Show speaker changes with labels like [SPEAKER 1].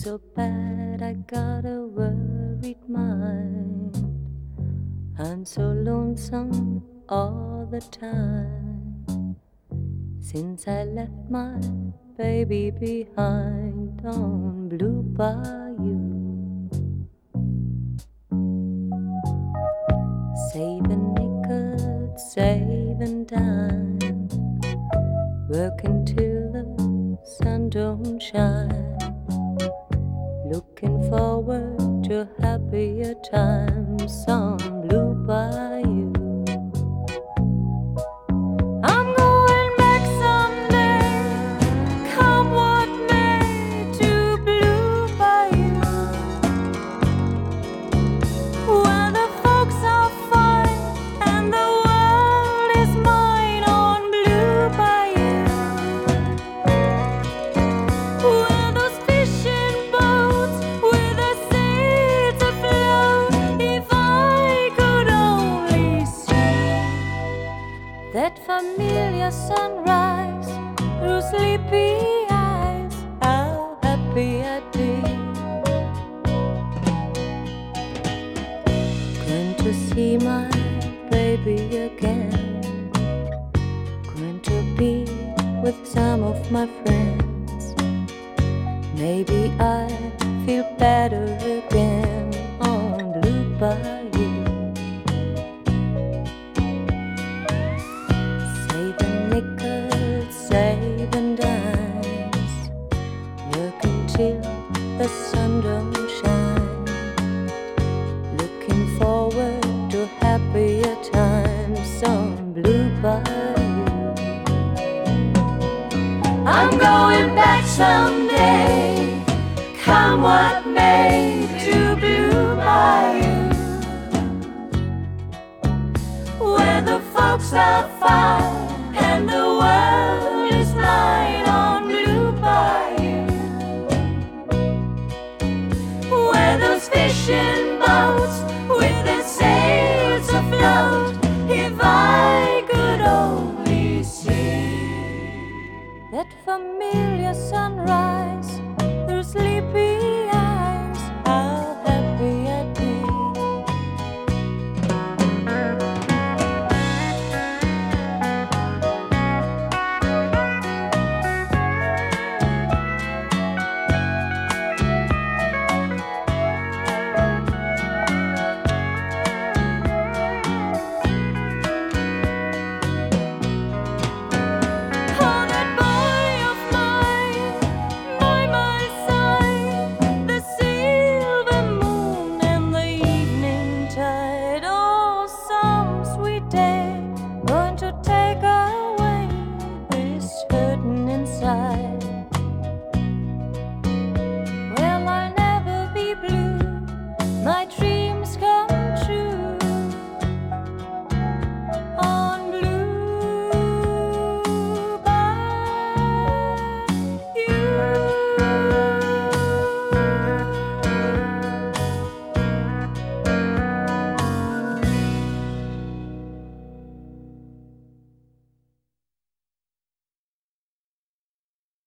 [SPEAKER 1] so bad I got a worried mind. I'm so lonesome all the time since I left my baby behind on Blue Bayou. Saving nickels, saving dimes, working till the sun don't shine, looking forward to happier times on Blue Bayou. I'm going back someday, come what may, to Blue Bayou, where the folks are fine and the world is mine on Blue Bayou, where those fishing boats with their sails afloat. If I could only see that familiar sunrise through sleepy eyes, how happy I'd be. Going to see my baby again, going to be with some of my friends. Maybe I'll feel better again on Blue Bayou. Saving nickels, saving dimes, working till the sun don't shine, looking forward to happier times on Blue Bayou. I'm going back someday, come what may, to Blue Bayou, where the folks are fine and the world is mine on Blue Bayou, where those fishing boats with their sails afloat. If I could only see that familiar sunrise through sleepy